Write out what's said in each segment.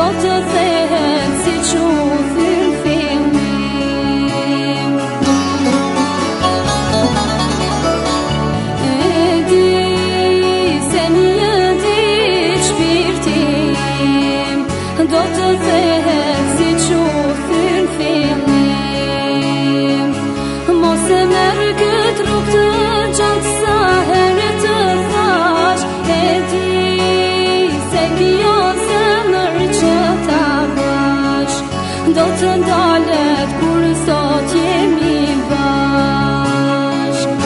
të thehet si quthi në fillim. E di se një ditë shpirtim do të thehet si quthi në fillim. Mos e merë këtë rrugë të gjatë sa herë të thash, e di se kjo zemër që ta bash do të ndalet kur sot jemi bashk.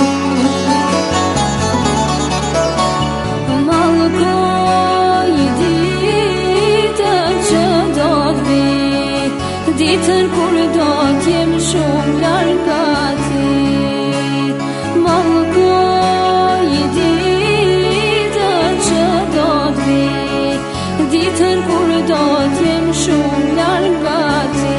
Mallkoj ditën që do t'vi, ditën kur do t'jem shumë larg nga ti. Mallkoj ditën që do t'vi, ditën kur do t'jem shumë larg nga ti.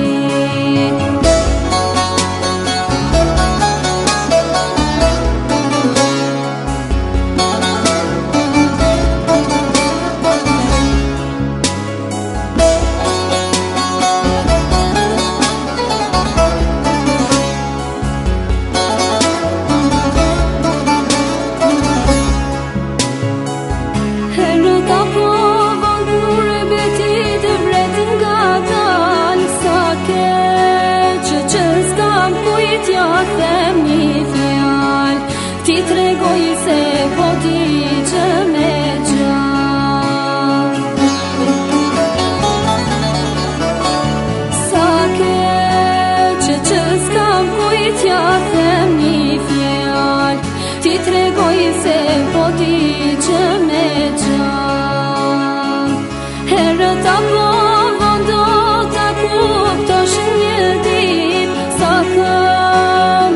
Ti tregoj se po digje me gjallë. Sa keq që s'kam kujt ja them një fjalë. Ti tregoj se po digje me gjallë. Herët apo vondo ta kuptosh një ditë sa kam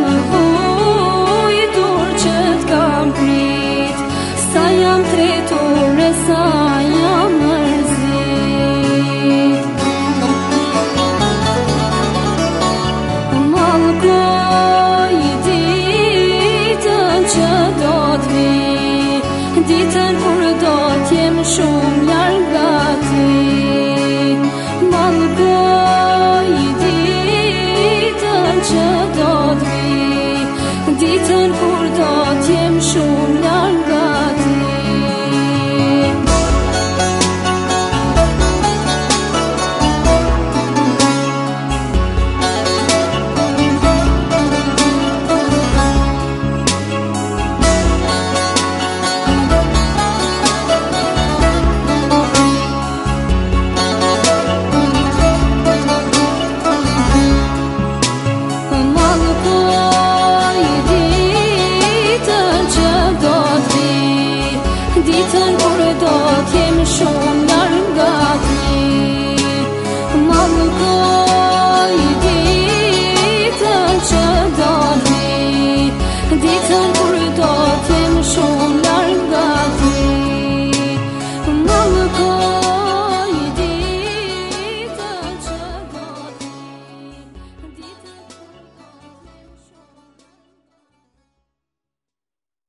sa jam tretur e sa jam mërzit. Mallkoj ditën që do t'vi, ditën kur do t'jem shumë larg nga ti. Mallkoj ditën që do t'vi, ditën kur do t'jem shumë larg nga ti. Ditën kur do t'jem shumë